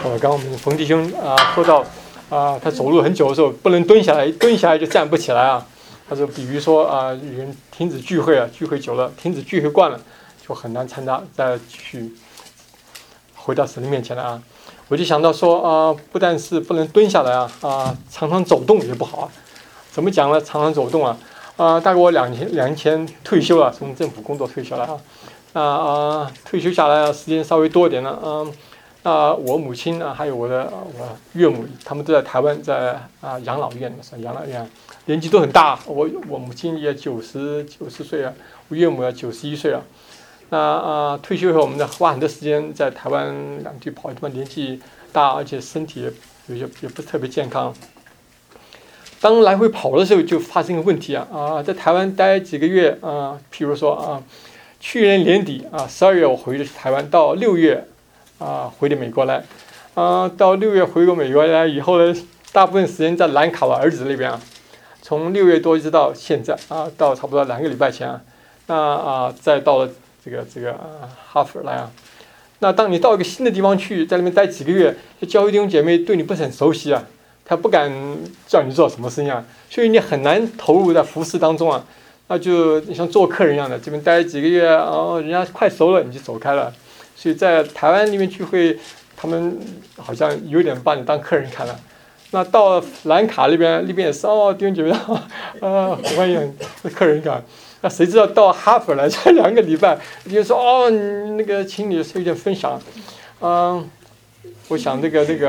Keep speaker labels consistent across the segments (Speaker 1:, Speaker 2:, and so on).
Speaker 1: 刚刚我们冯弟兄说到他走路很久的时候不能蹲下来，蹲下来就站不起来啊。他说，比如说人停止聚会聚会久了，停止聚会惯了，就很难参加再继续回到神的面前来啊。我就想到说不但是不能蹲下来常常走动也不好啊。怎么讲呢？常常走动大概我2年前退休了，从政府工作退休了退休下来时间稍微多一点了我母亲还有我岳母，他们都在台湾，在养老院养老院，年纪都很大。我母亲也90岁了，我岳母也91岁了。退休后，我们花很多时间在台湾两地跑，他们年纪大，而且身体也不是特别健康。当来回跑的时候，就发生一个问题在台湾待几个月譬如说去年年底12月我回的台湾，到6月回的美国来到6月回过美国来以后呢，大部分时间在兰卡我儿子那边从6月多一直到现在到差不多2个礼拜前再到了这个哈佛来那当你到一个新的地方去，在那边待几个月，教会弟兄姐妹对你不是很熟悉他不敢叫你做什么事情所以你很难投入在服事当中那就像做客人一样的，这边待几个月人家快熟了你就走开了。所以在台湾那边聚会，他们好像有点把你当客人看了。那到兰卡那边也是弟兄姐妹欢迎客人感。那谁知道到哈佛来才2个礼拜，你就说那个请你有点分享我想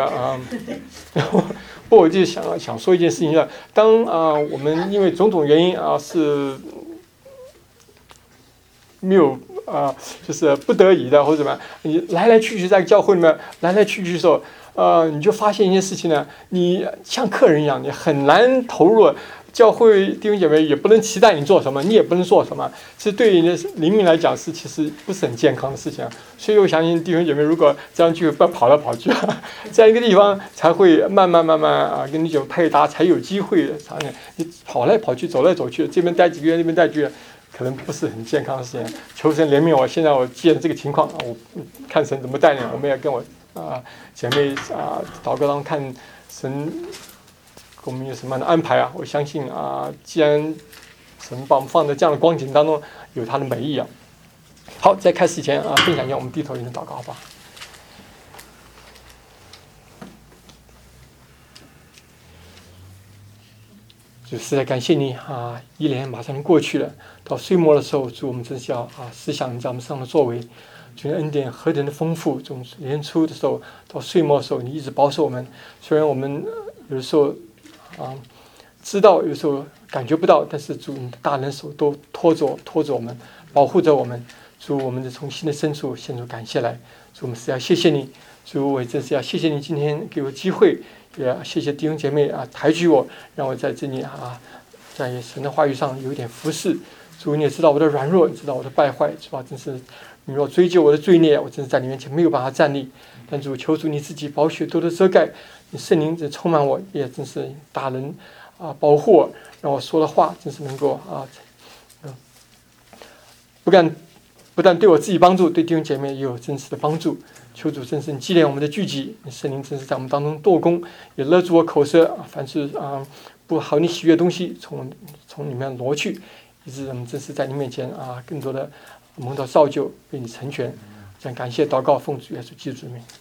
Speaker 1: 不过我就想说一件事情当我们因为种种原因是没有就是不得已的或者怎么样，你来来去去在教会里面来来去去的时候你就发现一件事情呢，你像客人一样，你很难投入。教会弟兄姐妹也不能期待你做什么，你也不能做什么，这对你的灵命来讲是其实不是很健康的事情所以我相信弟兄姐妹如果这样就不要跑来跑去在一个地方才会慢慢跟你姐妹配搭，才有机会你跑来跑去走来走去，这边待几个月那边待几个月，可能不是很健康的事情。求神怜悯我，现在我见这个情况我看神怎么带领，我们也跟我姐妹祷告当看神给我们有什么样的安排我相信既然神把我们放在这样的光景当中，有他的美意好，在开始前分享一下，我们低头一同祷告，好不好？主，实在感谢你一年马上就过去了，到岁末的时候，主，我们真是要思想你在我们身上的作为。主的恩典何等的丰富，从年初的时候到岁末的时候，你一直保守我们。虽然我们有的时候知道，有时候感觉不到，但是主你的大能手都拖着我们，保护着我们。主，我们从心的深处献出感谢来。主，我们是要谢谢你。主，我真是要谢谢你今天给我机会，也谢谢弟兄姐妹抬举我，让我在这里在神的话语上有一点服侍。主，你也知道我的软弱，你知道我的败坏，是吧？真是你若追究我的罪孽，我真是在你面前没有办法站立。但主，求主你自己宝血多多遮盖，你圣灵真充满我，也真是大能保护我，让我说的话真是能够不但对我自己帮助，对弟兄姐妹也有真实的帮助。求主真是纪念我们的聚集，圣灵真是在我们当中做工，也勒住我口舌凡是不好你喜悦的东西从里面挪去，以致我们真是在你面前更多的蒙到造就，为你成全。这样感谢祷告，奉主耶稣基督的名。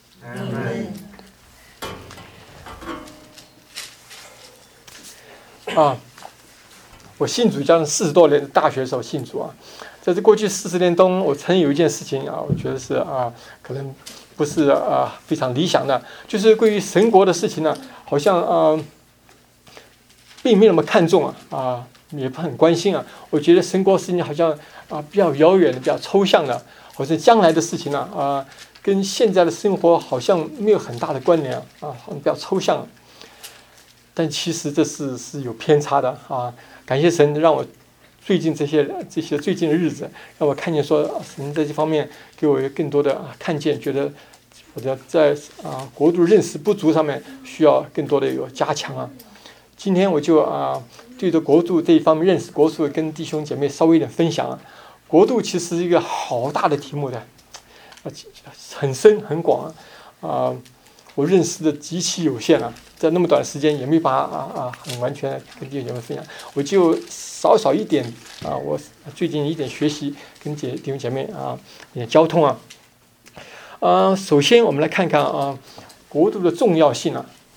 Speaker 1: 我信主将近40多年，大学的时候信主在这过去40年中，我曾有一件事情我觉得是可能不是非常理想的，就是关于神国的事情呢，好像并没那么看重也不很关心我觉得神国事情好像比较遥远的、比较抽象的，好像将来的事情跟现在的生活好像没有很大的关联好像比较抽象。但其实这是有偏差的感谢神让我最近这些最近的日子，让我看见说神在这方面给我更多的看见，觉得我在国度认识不足上面需要更多的有加强今天我就对着国度这一方面认识国度，跟弟兄姐妹稍微一点分享国度其实是一个好大的题目的很深很广我认识的极其有限啊，在那么短时间也没法很完全的跟弟兄姐妹分享，我就少一点我最近一点学习跟弟兄姐妹一点交通首先我们来看看国度的重要性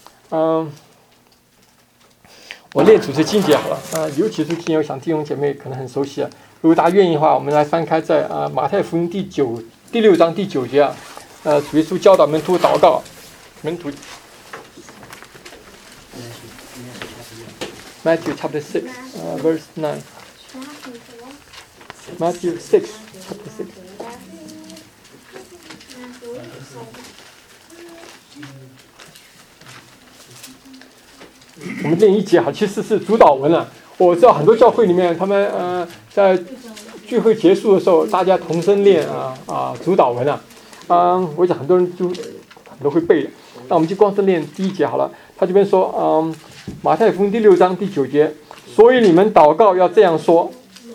Speaker 1: 我念主持经节好了尤其是今天我想弟兄姐妹可能很熟悉如果大家愿意的话，我们来翻开在马太福音第6章第9节主耶稣教导门徒祷告，门徒 Matthew chapter 6 verse 9 Matthew 6 chapter 6我们念一节其实是主导文了。我知道很多教会里面，他们在聚会结束的时候，大家同声念主导文我想很多人都会背的。那我们就光是念第1节好了。他这边说马太福音第6章第9节，所以你们祷告要这样说。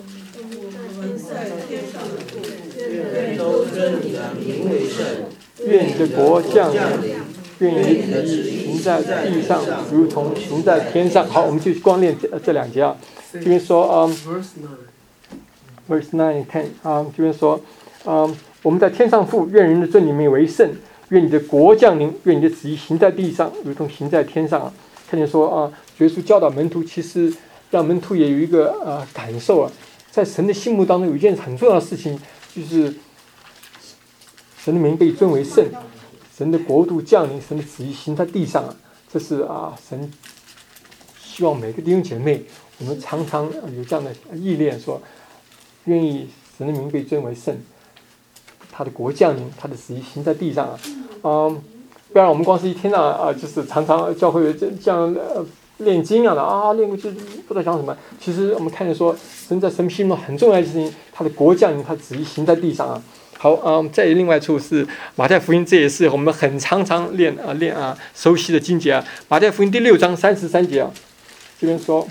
Speaker 1: 愿你的国降临，愿你的旨意行在地上，如同行在天上。好，我们就光念这2节这边说verse 9 and 10这边说我们在天上父，愿人的尊你名为圣，愿你的国降临，愿你的旨意行在地上，如同行在天上看见说主耶稣教导门徒，其实让门徒也有一个感受在神的心目当中有一件很重要的事情，就是神的名被尊为圣，神的国度降临，神的旨意行在地上这是神希望每个弟兄姐妹，我们常常有这样的意念，说愿意神的名被尊为圣，他的国降临，他的旨意行在地上不然我们光是一天就是常常教会这样念经念过去不知道讲什么。其实我们看见说，神在神心中很重要的事情，他的国降临，他的旨意行在地上好再另外一处是马太福音，这也是我们很常练熟悉的经节马太福音第6章33节这边说，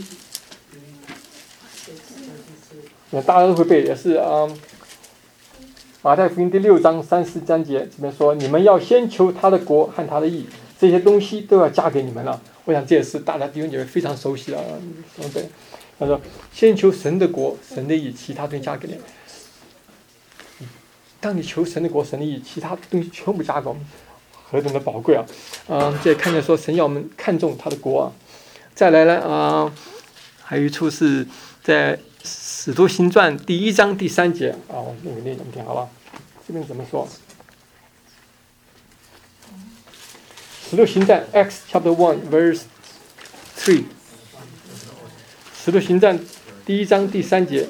Speaker 1: 大家都会背，也是马太福音第6章33节这边说，你们要先求他的国和他的义，这些东西都要加给你们了。我想这也是大家弟兄姐妹非常熟悉的对，他说先求神的国神的义，其他东西加给你。当你求神的国神的义，其他东西全部加给我们，何等的宝贵这也看见说神要我们看重他的国再来呢还有一处是在使徒行传第1章第3节我那个念怎么听好吧？这边怎么说？使徒行传 Acts chapter 1 verse 3，使徒行传第1章第3节。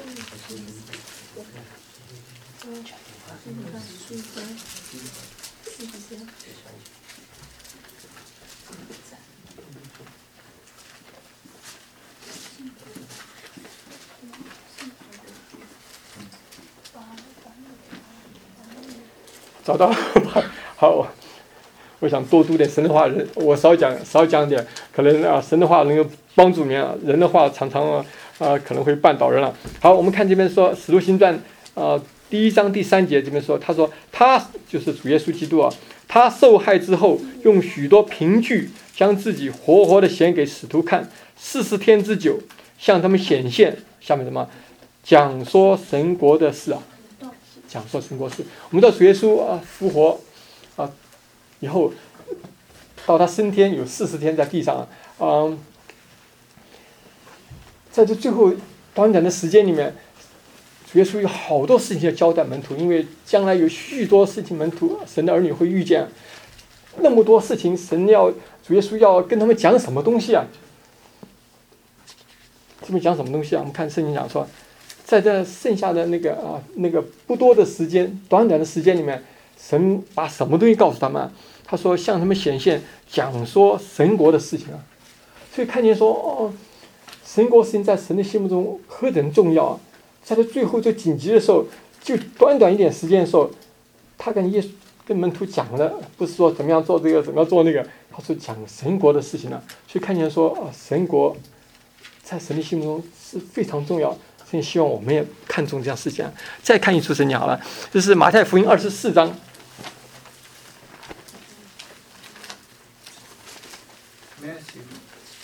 Speaker 1: 找到好，我想多读点神的话，我少讲点，可能神的话能够帮助你人的话常常可能会绊倒人了。好，我们看这边说使徒行传第1章第3节这边说，他说他就是主耶稣基督他受害之后，用许多凭据将自己活活的显给使徒看，40天之久，向他们显现。下面什么？讲说神国的事讲说神国事。我们知道主耶稣复活以后，到他升天有40天在地上在这最后短短的时间里面，主耶稣有好多事情要交代门徒，因为将来有许多事情门徒神的儿女会遇见，那么多事情，主耶稣要跟他们讲什么东西这边讲什么东西我们看圣经讲说，在这剩下的那个不多的时间，短短的时间里面，神把什么东西告诉他们？他说向他们显现，讲说神国的事情所以看见说神国事情在神的心目中何等重要在这最后最紧急的时候，就短短一点时间的时候，他跟门徒讲了，不是说怎么样做这个，怎么样做那个，他说讲神国的事情所以看见说神国在神的心目中是非常重要，所以希望我们也看重这样事情再看一处圣经好了，这是马太福音24章。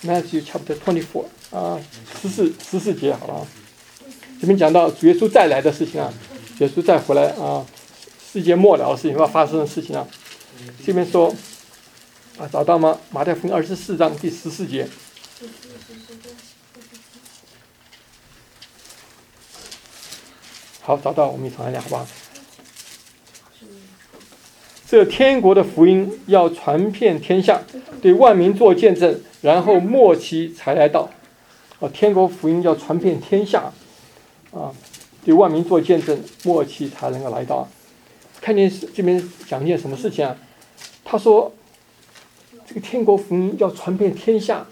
Speaker 1: Matthew chapter 2414节好了，这边讲到主耶稣再来的事情啊，耶稣再回来啊，世界末了的事情要发生的事情啊。这边说啊，找到吗？马太福音24章第14节。好，找到，我们一起来念好不好？这天国的福音要传遍天下，对万民做见证，然后末期才来到。天国福音要传遍天下，对万民做见证，末期才能够来到。看见这边讲一件什么事情啊？他说，这个天国福音要传遍天下，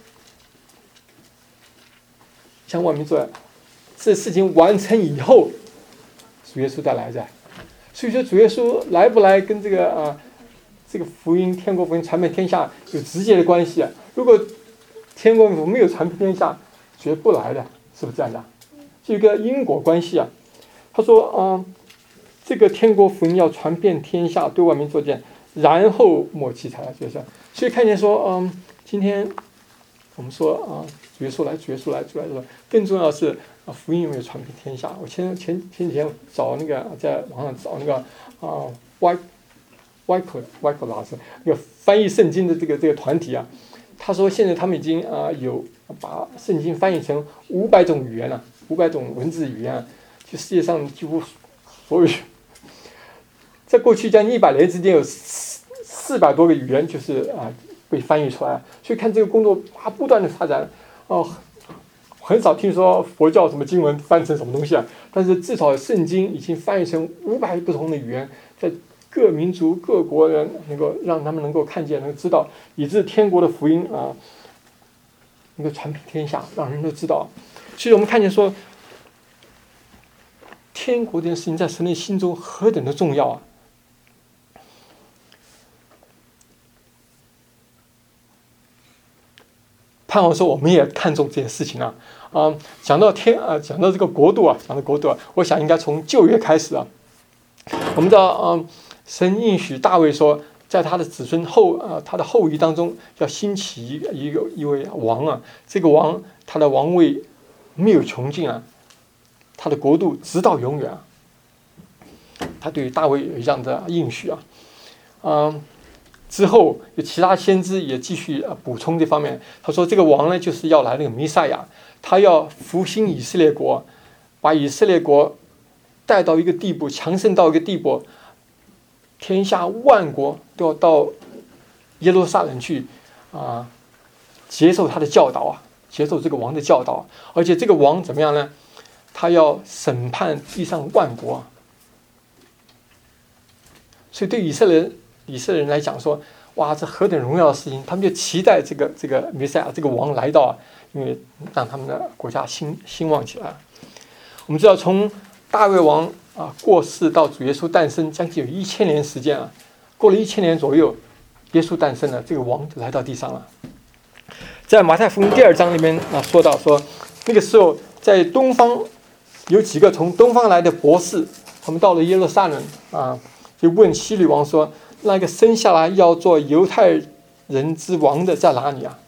Speaker 1: 向万民做，这事情完成以后，主耶稣再来的。所以说主耶稣来不来跟这个福音天国福音传遍天下有直接的关系啊。如果天国福音没有传遍天下，绝不来的，是不是这样的？是一个因果关系啊。他说这个天国福音要传遍天下，对万民作见，然后末期才来。所以看见说今天我们说主耶稣来，主耶稣来，主耶稣来，更重要的是福音有没有传遍天下？我前几天找那个在网上找那个Wycliffe 老师，那个翻译圣经的这个团体啊，他说现在他们已经有把圣经翻译成500种语言了，500种文字语言啊，就世界上几乎所有，在过去将近100年之间有400多个语言就是被翻译出来，所以看这个工作不断的发展很少听说佛教什么经文翻成什么东西啊，但是至少圣经已经翻译成500不同的语言，在各民族各国人能够让他们能够看见，能够知道，以致天国的福音能够传遍天下，让人都知道。所以我们看见说，天国这件事情在神的心中何等的重要啊！盼望说我们也看重这件事情啊。讲到讲到这个国度啊，我想应该从旧约开始啊。我们知道神应许大卫说，在他的子孙他的后裔当中要兴起一位王啊，这个王他的王位没有穷尽啊，他的国度直到永远啊。他对大卫有这样的应许啊。之后有其他先知也继续补充这方面。他说这个王呢，就是要来那个弥赛亚，他要复兴以色列国，把以色列国带到一个地步，强盛到一个地步，天下万国都要到耶路撒冷去接受他的教导接受这个王的教导。而且这个王怎么样呢？他要审判地上万国。所以对以色列人来讲说，哇，这何等荣耀的事情！他们就期待这个弥赛亚这个王来到因为让他们的国家兴旺起来。我们知道，从大卫王过世到主耶稣诞生，将近有1000年时间过了1000年左右，耶稣诞生了，这个王就来到地上了。在马太福音第2章里面说到说，那个时候在东方有几个从东方来的博士，他们到了耶路撒冷就问希律王说，那个生下来要做犹太人之王的在哪里啊？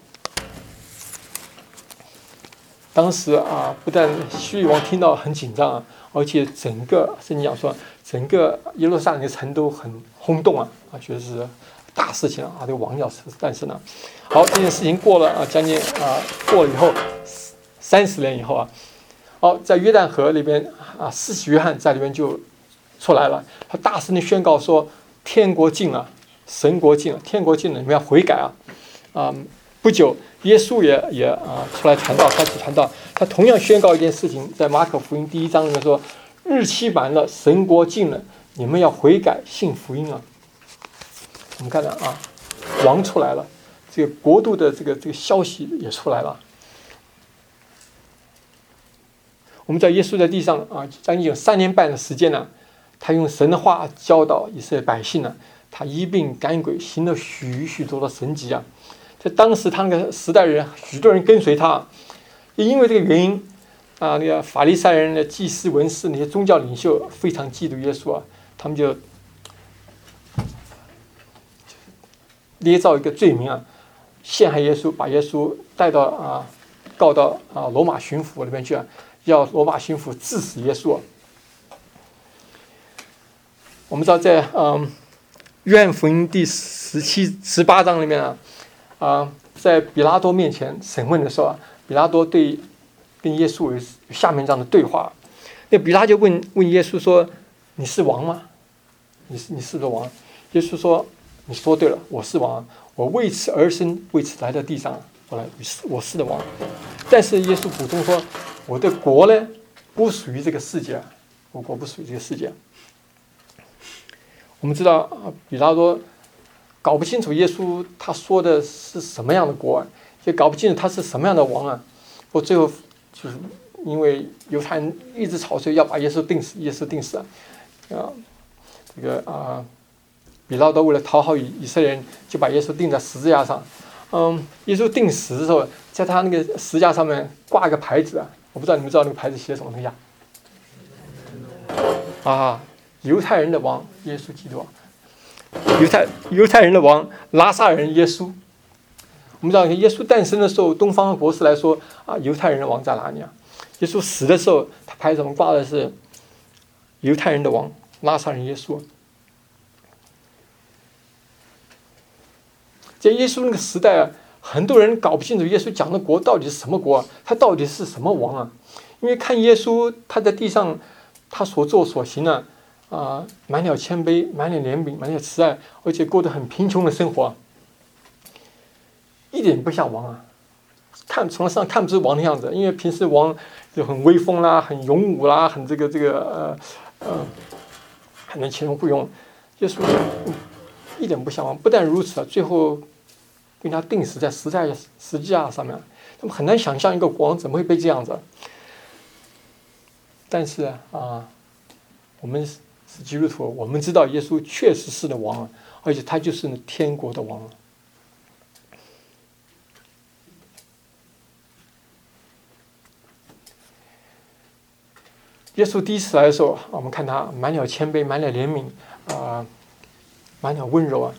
Speaker 1: 当时不但希律王听到很紧张而且整个圣经讲说，整个耶路撒冷的城都很轰动觉得是大事情这个王要诞生了。好，这件事情过了将近过了以后30年以后在约旦河里边施洗约翰在里边就出来了，他大声的宣告说，天国近了，神国近了，天国近了，你们要悔改不久，耶稣也出来传道，开始传道。他同样宣告一件事情，在马可福音第1章里面说，日期满了，神国近了，你们要悔改，信福音我们看到王出来了，这个国度的这个消息也出来了。我们在耶稣在地上将近有3年半的时间他用神的话教导以色列百姓他医病赶鬼，行了许多的神迹在当时他那个时代人，许多人跟随他，也因为这个原因那个法利赛人的祭司文士那些宗教领袖非常嫉妒耶稣他们就捏造一个罪名陷害耶稣，把耶稣带到告到罗马巡抚那边去，要罗马巡抚治死耶稣。我们知道在约翰福音第18章里面在比拉多面前审问的时候比拉多跟耶稣有下面这样的对话。那比拉就问耶稣说：“你是王吗？你是不是王？”耶稣说：“你说对了，我是王，我为此而生，为此来到地上，我是的王。但是耶稣补充说，我的国呢，不属于这个世界，我国不属于这个世界。”我们知道比拉多搞不清楚耶稣他说的是什么样的国，也搞不清楚他是什么样的王我最后就是因为犹太人一直吵，所以要把耶稣钉死。这个比拉多为了讨好以色列人，就把耶稣钉在十字架上。耶稣钉死的时候，在他那个十字架上面挂一个牌子我不知道你们知道那个牌子写什么东西犹太人的王耶稣基督，犹太人的王拉撒人耶稣。我们知道耶稣诞生的时候，东方的博士来说犹太人的王在哪里耶稣死的时候，他牌子上挂的是犹太人的王拉撒人耶稣。在耶稣那个时代很多人搞不清楚耶稣讲的国到底是什么国他到底是什么王因为看耶稣他在地上他所做所行满了谦卑，满了怜悯，满了慈爱，而且过得很贫穷的生活，一点不像王从上看不出王的样子。因为平时王就很威风啦，很勇武啦，很很能其乐不用。耶稣一点不像王。不但如此最后被他钉死在十字架上面，他们很难想象一个王怎么会被这样子。但是我们是基督徒，我们知道耶稣确实是的王而且他就是天国的王耶稣第一次来的时候，我们看他满了谦卑，满了怜悯满了温柔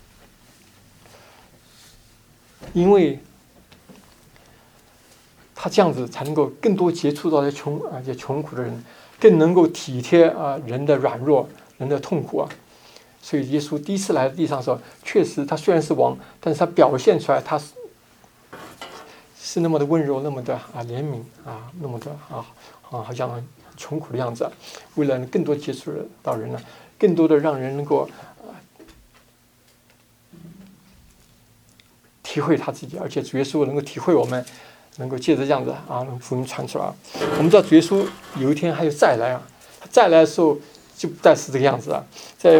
Speaker 1: 因为他这样子才能够更多接触到这些穷苦的人，更能够体贴人的软弱，人的痛苦所以耶稣第一次来到地上的时候，确实他虽然是王，但是他表现出来他是那么的温柔，那么的怜悯那么的好像穷苦的样子为了更多接触到人更多的让人能够体会他自己，而且主耶稣能够体会我们，能够借着这样子福音传出来我们知道主耶稣有一天还有再来他再来的时候就不再是这个样子在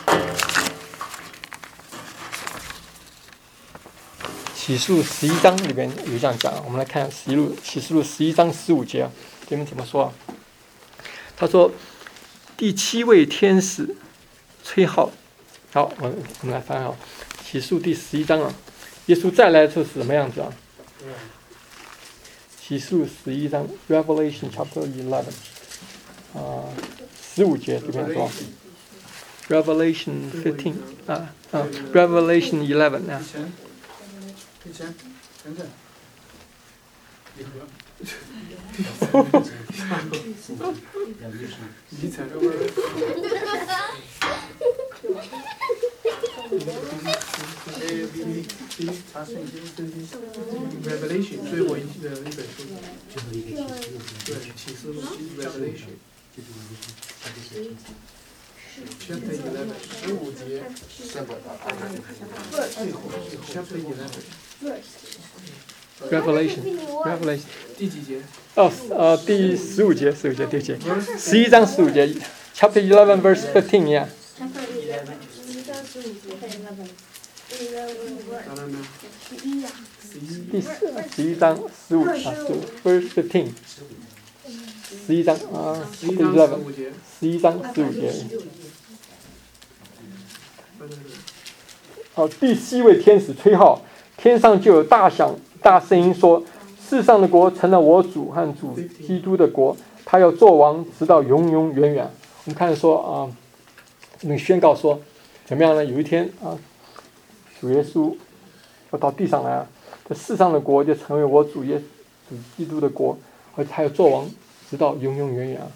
Speaker 1: 启示录11章里边有这样讲我们来看启示录11章15节里面怎么说他说第7位天使吹号。好，我们来翻启示录第11章耶稣再来的时候是什么样子启示录11章 Revelation chapter 1115节这边说 Revelation 15 Revelation 11
Speaker 2: 查圣经Revelation 最后一本书，对，启示录 Revelation Chapter 11 15节Chapter 11
Speaker 1: Revelation
Speaker 2: 第几节？
Speaker 1: 第15节对不起11章15节 Chapter 11 verse 15 第11章15 verse 15 11章11章15节第7位天使吹号，天上就有大声音说，世上的国成了我主和主基督的国，他要做王直到永永远远。我们看说那个宣告说怎么样呢？有一天主耶稣要到地上来啊，这世上的国就成为我主耶稣基督的国，而且他要做王，直到永永远远啊。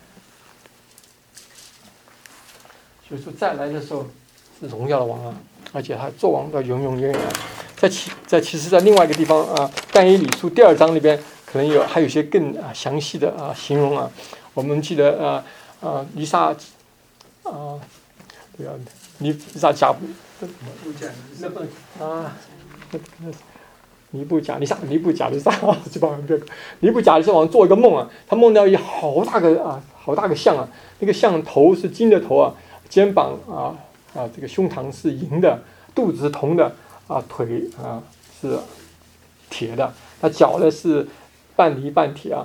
Speaker 1: 所以说再来的时候是荣耀的王啊，而且他做王到永永远远啊。其实在另外一个地方啊，但以理书第2章里边可能还有一些更详细的形容啊。我们记得以撒尼撒加尼布甲尼撒尼布甲尼撒王做一个梦啊，他梦到一好大个像啊，那个像头是金的头啊，肩膀这个胸膛是银的，肚子是铜的腿是铁的，那脚呢是半泥半铁啊。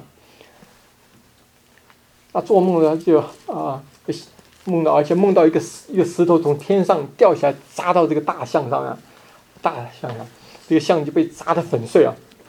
Speaker 1: 他做梦呢就梦到，而且梦到一个石头从天上掉下来砸到这个大象上啊，这个象就被砸得粉碎啊。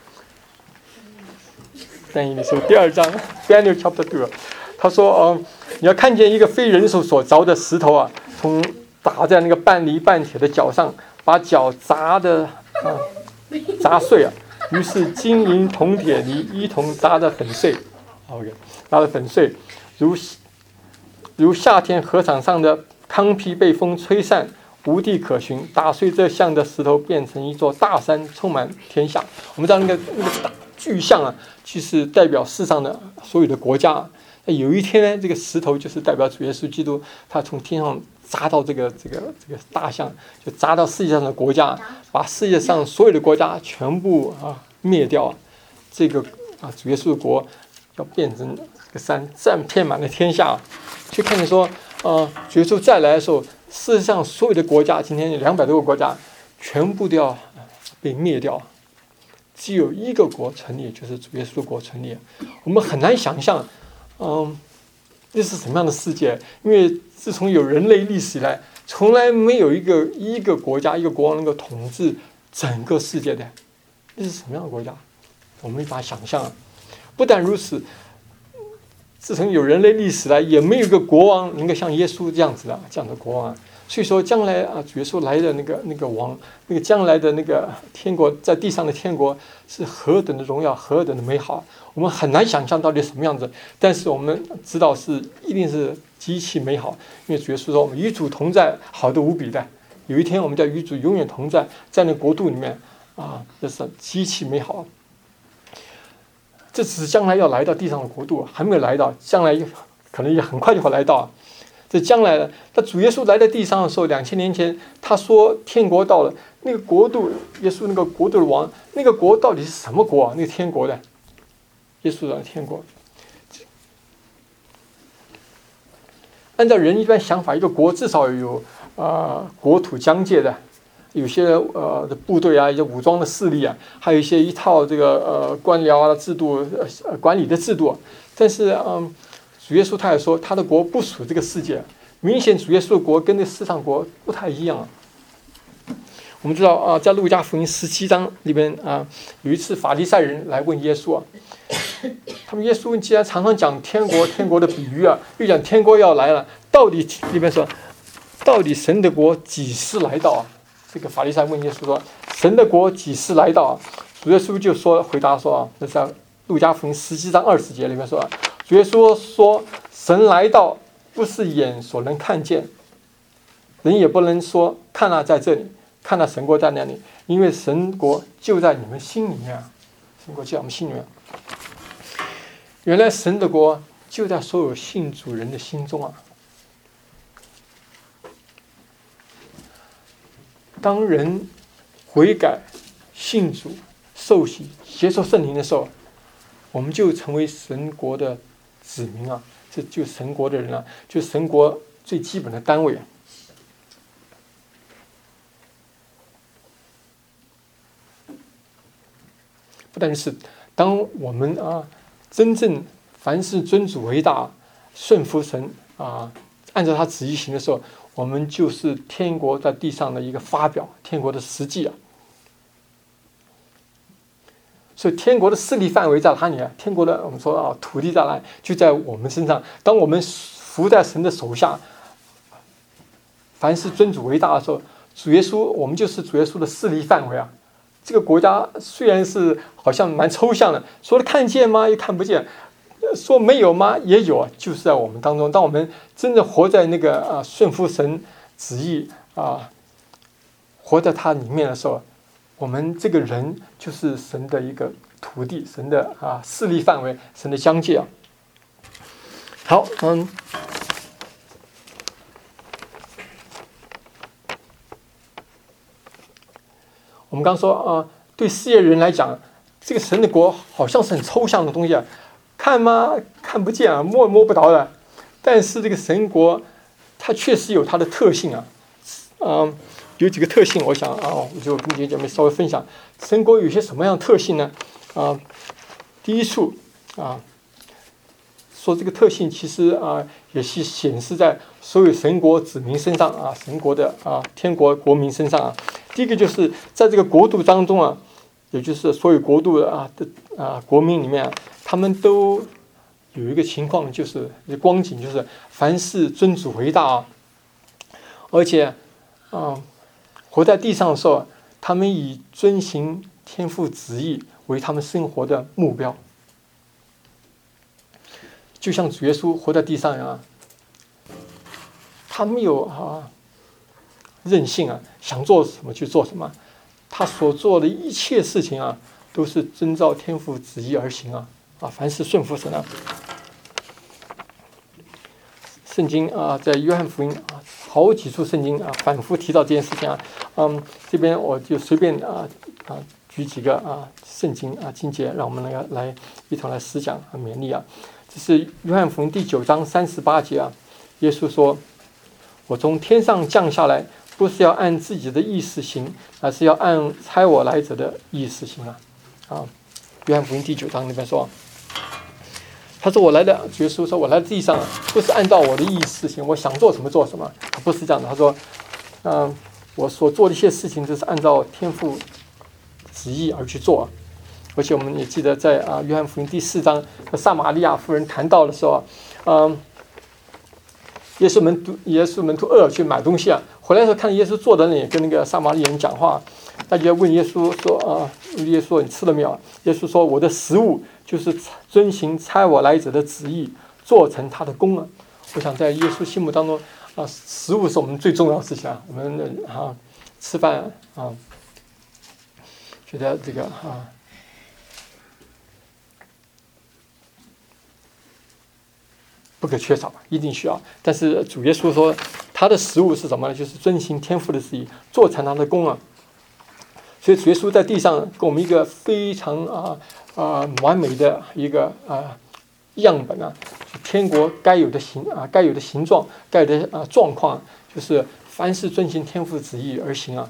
Speaker 1: 但以理书第2章 Daniel chapter 2，他说你要看见一个非人手所凿的石头啊，从打在那个半泥半铁的脚上，把脚砸碎啊。于是金银铜铁泥一同砸得粉碎。OK， 砸得粉碎，如夏天禾场上的糠皮被风吹散，无地可寻。打碎这像的石头，变成一座大山，充满天下。我们知道那个大巨像啊，其实代表世上的所有的国家。那有一天呢，这个石头就是代表主耶稣基督，他从天上砸到这个大象，就砸到世界上的国家，把世界上所有的国家全部灭掉。这个主耶稣的国要变成这个山，占遍满了天下。就看见说，主耶稣再来的时候，世界上所有的国家，今天有200多个国家，全部都要被灭掉，只有一个国成立，就是主耶稣的国成立。我们很难想象，这是什么样的世界？因为自从有人类历史以来，从来没有一个国家、一个国王能够统治整个世界的，这是什么样的国家？我们没法想象。不但如此，自从有人类历史来，也没有一个国王能够像耶稣这样子的国王。所以说，将来主耶稣来的那个王，那个将来的那个天国，在地上的天国是何等的荣耀，何等的美好，我们很难想象到底什么样子。但是我们知道一定是极其美好，因为主耶稣说我们与主同在，好得无比的。有一天我们叫与主永远同在，在那国度里面这是极其美好。这只是将来要来到地上的国度，还没有来到，将来可能也很快就会来到。这将来的，那主耶稣来到地上的时候，2000年前，他说天国到了，那个国度，耶稣那个国度的王，那个国到底是什么国啊？那个天国的，耶稣的天国。按照人一般想法，一个国至少有国土疆界的，有些的部队啊，一些武装的势力啊，还有一套这个官僚制度、管理的制度。但是主耶稣他也说，他的国不属这个世界。明显主耶稣的国跟这世上国不太一样。我们知道在路加福音17章里边有一次法利赛人来问耶稣他们耶稣既然常常讲天国的比喻又讲天国要来了，到底里边说，到底神的国几时来到这个法利赛问耶稣说，神的国几时来到主耶稣就回答说那在路加福音17章20节里面说，主耶稣说，神来到不是眼所能看见，人也不能说看在这里，看神国在那里，因为神国就在你们心里面，神国就在我们心里面。原来神的国就在所有信主人的心中当人悔改、信主、受洗、接受圣灵的时候，我们就成为神国的子民这就是神国的人就是神国最基本的单位不但是当我们真正凡事尊主为大，顺服神按照他旨意行的时候，我们就是天国在地上的一个发表，天国的实际所以天国的势力范围在哪里天国的我们说土地在哪里，就在我们身上。当我们服在神的手下，凡是尊主为大的时候，主耶稣我们就是主耶稣的势力范围这个国家虽然是好像蛮抽象的，说看见吗？又看不见，说没有吗？也有啊，就是在我们当中。当我们真的活在那个顺服神旨意活在他里面的时候，我们这个人就是神的一个土地，神的势力范围，神的疆界啊。好，我们刚说对世界人来讲，这个神的国好像是很抽象的东西啊，看吗？看不见啊，摸不着的。但是这个神国，它确实有它的特性啊，有几个特性，我想我就跟姐妹稍微分享。神国有些什么样的特性呢？第一处说这个特性其实也是显示在所有神国子民身上啊，神国的天国国民身上啊。第一个就是在这个国度当中啊，也就是所有国度的国民里面他们都有一个情况，就是光景，就是凡事尊主为大啊，而且活在地上的时候，他们以遵行天父旨意为他们生活的目标。就像主耶稣活在地上一样，他没有任性想做什么去做什么，他所做的一切事情都是遵照天父旨意而行凡是顺服神圣经在约翰福音好几处圣经反复提到这件事情这边我就随便举几个圣经经节，让我们来一同来思想勉励这是约翰福音第9章38节耶稣说：“我从天上降下来，不是要按自己的意思行，而是要按差我来者的意思行约翰福音第9章那边说，他说主耶稣说我来到地上不是按照我的意思行，我想做什么做什么，不是这样的。他说我所做的一些事情都是按照天父旨意而去做。而且我们也记得在约翰福音第4章和撒玛利亚妇人谈到的时候耶稣门徒饿了去买东西回来的时候看耶稣坐在那里跟那个撒玛利亚人讲话，大家问耶稣说耶稣你吃了没有？耶稣说我的食物就是遵行差我来者的旨意，做成他的功我想在耶稣心目当中食物是我们最重要的事情我们吃饭觉得这个不可缺少，一定需要。但是主耶稣说他的食物是什么呢？就是遵行天父的旨意，做成他的功所以主耶稣在地上给我们一个非常完美的一个样本天国该有的形状，该有的状况，就是凡是遵行天父旨意而行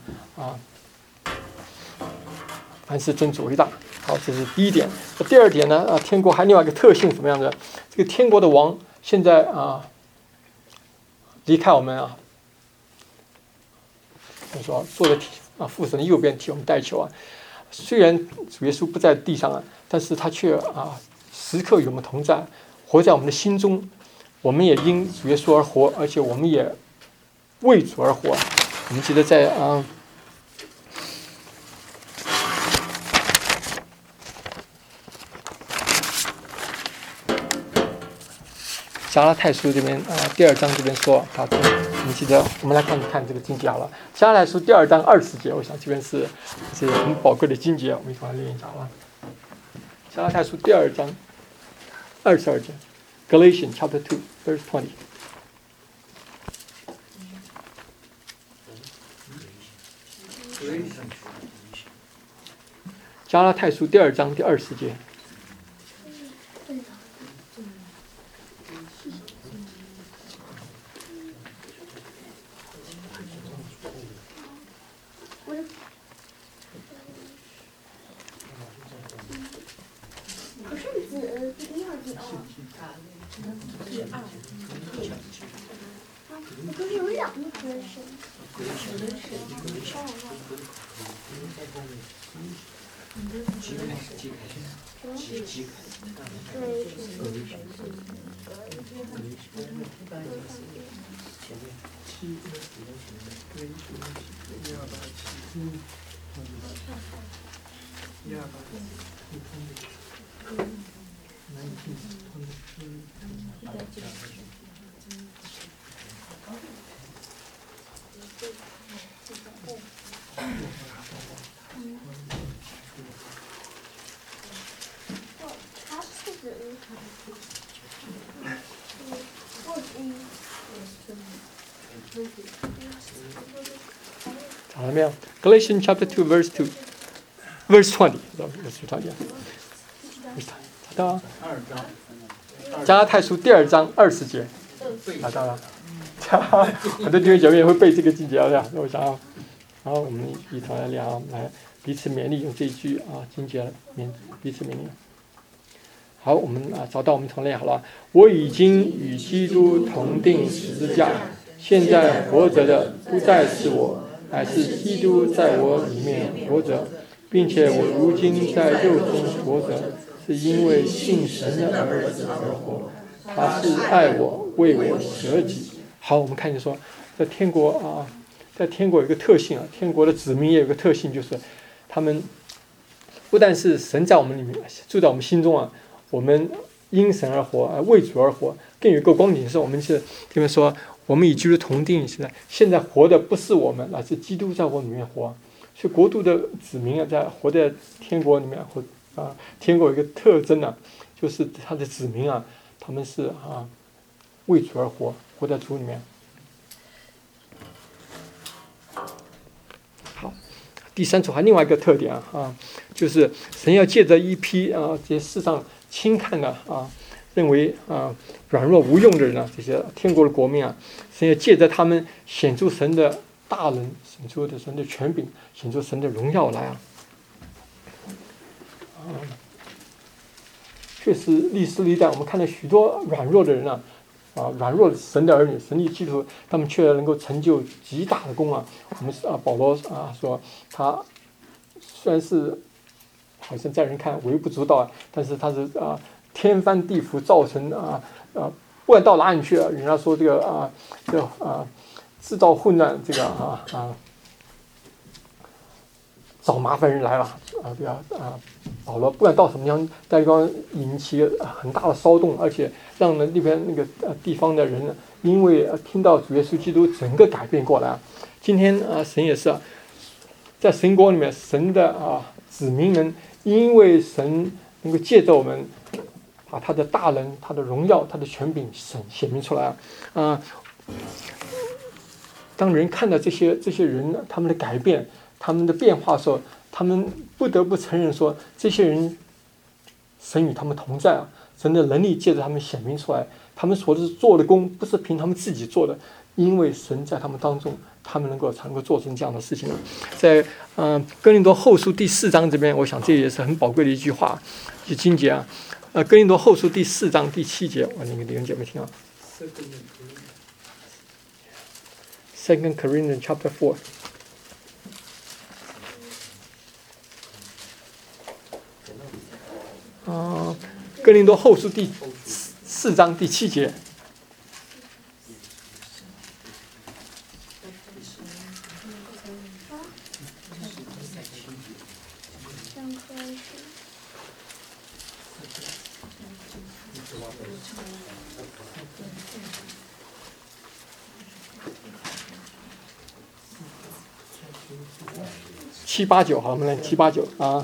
Speaker 1: 凡是尊主为大。好，这是第一点。第二点呢天国还另外一个特性什么样的？这个天国的王现在离开我们就是说坐在父神的右边替我们代求虽然主耶稣不在地上但是他却时刻与我们同在，活在我们的心中。我们也因主耶稣而活，而且我们也为主而活。我们记得在加拉太书这边第2章这边说我们记得我们来看这个经节好了。加拉太书第2章20节，我想这边是很宝贵的经节，我们一块来练一下加拉太书第2章22节 Galatians chapter 2 verse 20。加拉太书第2章第20节。 找到没有 ？Galatians chapter 2 verse 2，verse 20， 找到啊。加拉太书第2章20节，找到了。很多弟兄姐妹也会背这个经节的，我想啊，然后我们一同来聊，来彼此勉励，用这一句经节彼此勉励。好，我们找到我们同类好了。我已经与基督同定十字架，现在活着的不再是我，乃是基督在我里面活着，并且我如今在肉身活着，是因为信神的儿子而活。他是爱我，为我舍己。好，我们看见说，在天国有一个特性天国的子民也有一个特性，就是他们不但是神在我们里面住在我们心中我们因神而活，为主而活，更有一个光景是我们是这边说，我们与基督同定，现在活的不是我们，而是基督在我里面活。所以国度的子民在活在天国里面天国有一个特征就是他的子民他们是为主而活，活在主里面。好，第三组还另外一个特点就是神要借着一批这些世上轻看的认为软弱无用的人这些天国的国民神要借着他们显出神的大能，显出神的权柄，显出神的荣耀来确实历史历代我们看到许多软弱的人软弱的神的儿女，神的基督，他们却能够成就极大的功我们保罗说他虽然是好像在人看微不足道但是他是天翻地覆，造成不管到哪里去人家说这个制造混乱，这个找麻烦人来了保罗不管到什么地方引起很大的骚动，而且让那边那个地方的人因为听到主耶稣基督整个改变过来今天神也是在神国里面，神的子民们因为神能够借着我们把他的大能，他的荣耀，他的权柄显明出来当人看到这些人他们的改变，他们的变化的时候，他们不得不承认说，这些人神与他们同在神的能力借着他们显明出来，他们所做的功不是凭他们自己做的，因为神在他们当中，他们才能够做成这样的事情在哥林多后书第4章这边，我想这也是很宝贵的一句话，一经节哥林多后书第4章第7节，我那个弟兄姐妹听2 Corinthians chapter 4。哥林多后书第4章第7节。7、8、9，好，我们来7、8、9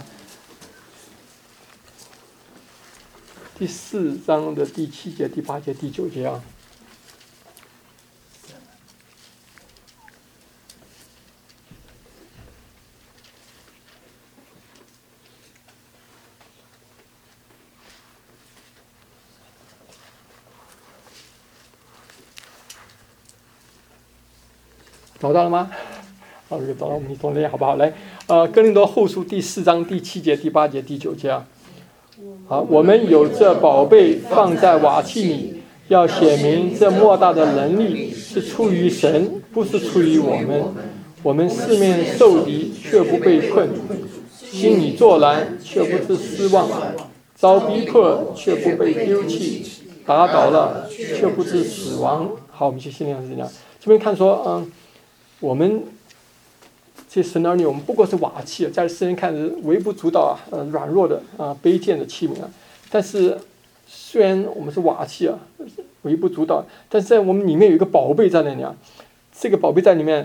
Speaker 1: 第4章的第7节、第8节、第9节找到了吗？好，找到我们一同练好不好？来，哥林多后书第4章第7节、第8节、第9节好，我们有这宝贝放在瓦器里，要显明这莫大的能力是出于神，不是出于我们。我们四面受敌，却不被困；心里作难，却不致失望；遭逼迫，却不被丢弃；打倒了，却不致死亡。好，我们去训练是这样。这边看说，我们这些神的儿女，我们不过是瓦器，在世人看是微不足道软弱的卑贱的器皿但是虽然我们是瓦器微不足道，但是在我们里面有一个宝贝在那里这个宝贝在里面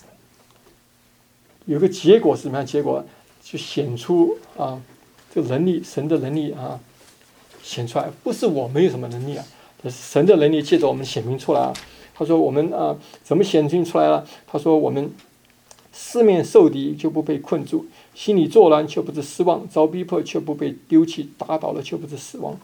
Speaker 1: 有个结果是什么样？结果就显出这个能力，神的能力显出来，不是我们有什么能力神的能力借着我们显明出来他说我们怎么显明出来了？他说我们四面受敌就不被困住，心里作难却不致失望，遭逼迫却不被丢弃，打倒了却不致死亡。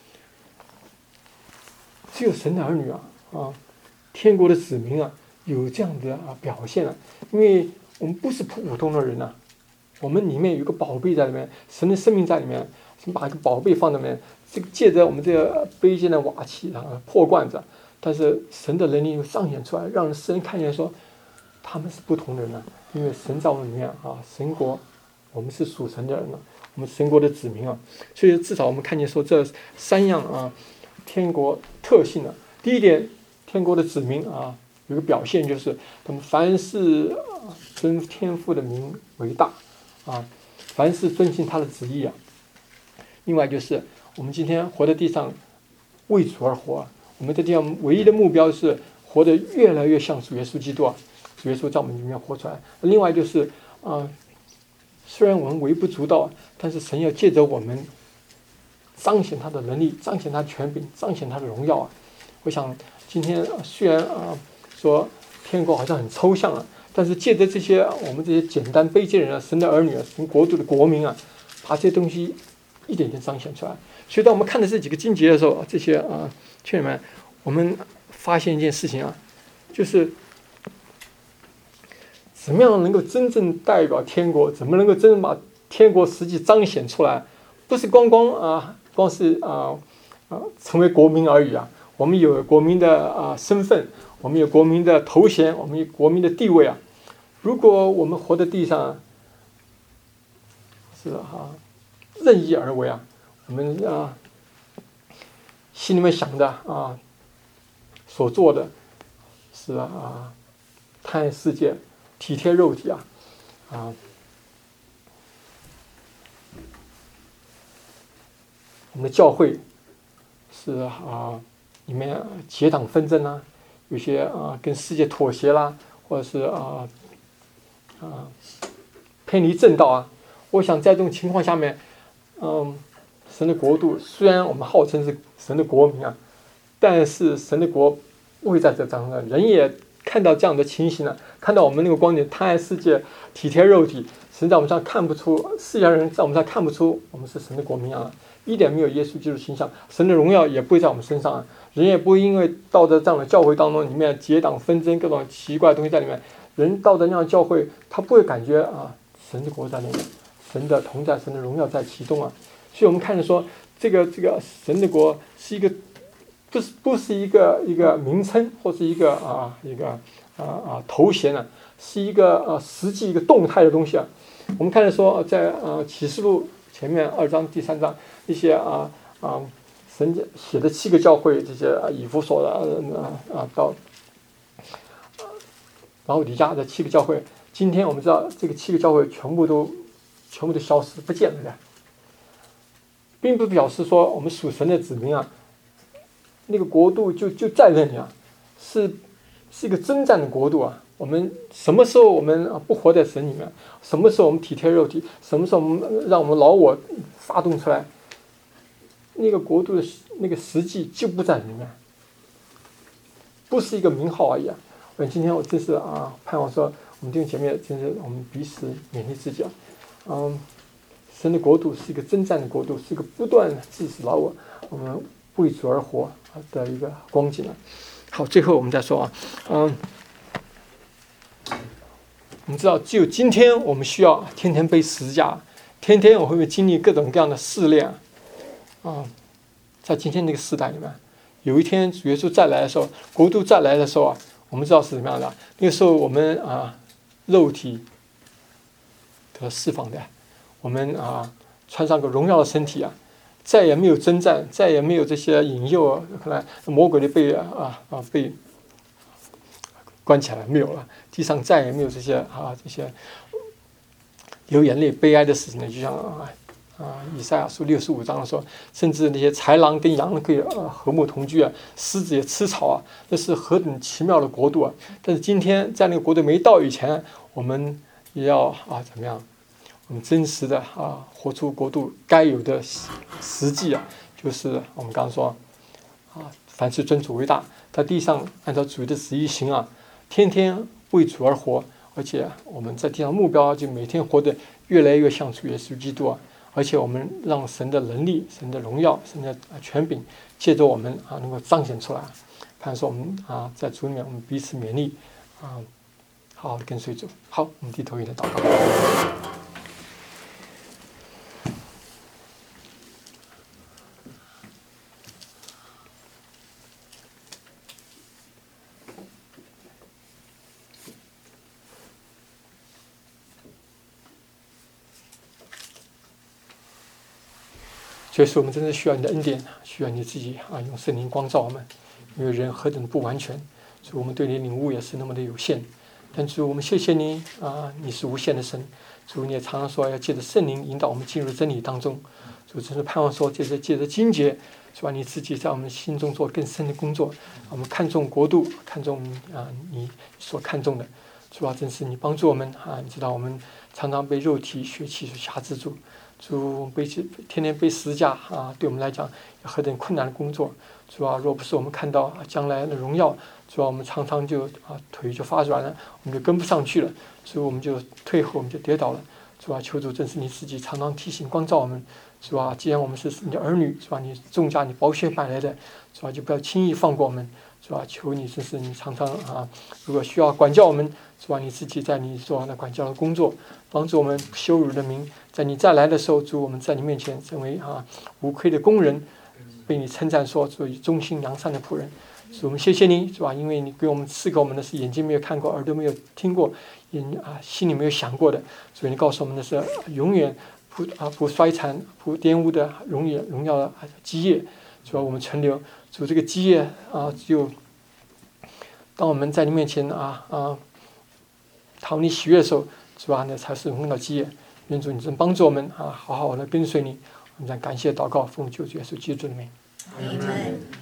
Speaker 1: 只有神的儿女天国的子民有这样的表现因为我们不是普通的人我们里面有一个宝贝在里面，神的生命在里面，神把一个宝贝放在里面，这个借着我们这个卑贱的瓦器破罐子，但是神的能力又彰显出来，让世人看见说他们是不同的人因为神在我们里面神国，我们是属神的人我们神国的子民所以至少我们看见说这三样天国特性第一点，天国的子民有个表现就是他们凡事尊天父的名为大凡事遵行他的旨意另外就是我们今天活在地上为主而活我们在地上唯一的目标是活得越来越像主耶稣基督主耶稣在我们里面活出来。另外就是虽然我们微不足道，但是神要借着我们彰显他的能力，彰显他的权柄，彰显他的荣耀我想今天虽然说天国好像很抽象但是借着这些我们这些简单卑贱人神的儿女神国度的国民把这些东西一点点彰显出来。所以当我们看到这几个经节的时候，这些劝们，我们发现一件事情就是怎么样能够真正代表天国，怎么能够真正把天国实际彰显出来，不是光是成为国民而已我们有国民的身份，我们有国民的头衔，我们有国民的地位如果我们活在地上是任意而为我们心里面想的所做的是贪爱世界，体贴肉体我们的教会是里面结党纷争有些跟世界妥协啦，或者是偏离正道我想在这种情况下面神的国度虽然我们号称是神的国民但是神的国不会在这张上，人也看到这样的情形看到我们那个观点贪爱世界，体贴肉体，神在我们上看不出，世界人在我们上看不出我们是神的国民一点没有耶稣基督形象，神的荣耀也不会在我们身上人也不会因为到这样的教会当中里面结党纷争各种奇怪的东西在里面，人到的那样的教会他不会感觉神的国在里面，神的同在，神的荣耀在其中所以我们看着说这个神的国是一个不是一个名称或是一个头衔是一个实际一个动态的东西我们看着说在启示录前面2章第3章一些神写的7个教会，这些以弗所的到老底嘉的7个教会，今天我们知道这个7个教会全部都消失不见了并不表示说我们属神的子民那个国度就在那里是一个征战的国度我们什么时候我们不活在神里面，什么时候我们体贴肉体，什么时候我们让我们老我发动出来，那个国度的那个实际就不在里面，不是一个名号而已今天我真是盼望说我们弟兄姐妹真是我们彼此勉励自己神的国度是一个征战的国度，是一个不断致死老我们为主而活的一个光景好，最后我们再说我们知道只有今天我们需要天天背十字架，天天我会经历各种各样的试炼在今天这个时代里面，有一天主耶稣再来的时候，国度再来的时候我们知道是什么样的，那个时候我们肉体得释放的，我们穿上个荣耀的身体再也没有征战，再也没有这些引诱可能魔鬼的被关起来没有了，地上再也没有这些流眼泪悲哀的事情呢，就像以赛亚书65章说，甚至那些豺狼跟羊可以和睦同居啊，狮子也吃草啊，那是何等奇妙的国度啊！但是今天在那个国度没到以前，我们也要怎么样？我们真实的活出国度该有的实际啊，就是我们刚刚说凡事尊主为大，在地上按照主的旨意行啊，天天为主而活，而且我们在地上目标就每天活得越来越像主耶稣基督啊，而且我们让神的能力、神的荣耀、神的权柄借着我们能够彰显出来。看说我们在主里面我们彼此勉励好好的跟随主。好，我们低头一点祷告。所以说，我们真的需要你的恩典，需要你自己用圣灵光照我们，因为人何等不完全，所以我们对你领悟也是那么的有限。但主，我们谢谢你你是无限的神。主，你也常常说要借着圣灵引导我们进入真理当中。主，真是盼望说借着经节，是吧？你自己在我们心中做更深的工作。我们看重国度，看重你所看重的。主啊，真是你帮助我们你知道我们常常被肉体血气所辖制住。主天天背十字架对我们来讲何等困难的工作。主啊，若不是我们看到将来的荣耀，主啊，我们常常就腿就发软了，我们就跟不上去了，所以我们就退后，我们就跌倒了。主啊，求主正是你自己常常提醒光照我们。主啊，既然我们是你的儿女，主啊，你重价你宝血买来的，主啊，就不要轻易放过我们。主啊，求你真是你常常如果需要管教我们，主啊，你自己在你做那管教的工作，帮助我们羞辱的名，在你再来的时候，主我们在你面前成为无愧的工人，被你称赞说作为忠心良善的仆人。主，我们谢谢你，主啊，因为你给我们赐给我们的是眼睛没有看过，耳朵没有听过，心里没有想过的。所以你告诉我们的是永远不衰残、不玷污的荣耀的基业。主啊，我们存留。主，这个基业只有当我们在你面前讨你喜悦的时候，主啊，那才是荣耀基业。愿主你真帮助我们好好的跟随你。我们再感谢祷告，奉救主耶稣基督的名。
Speaker 3: Amen.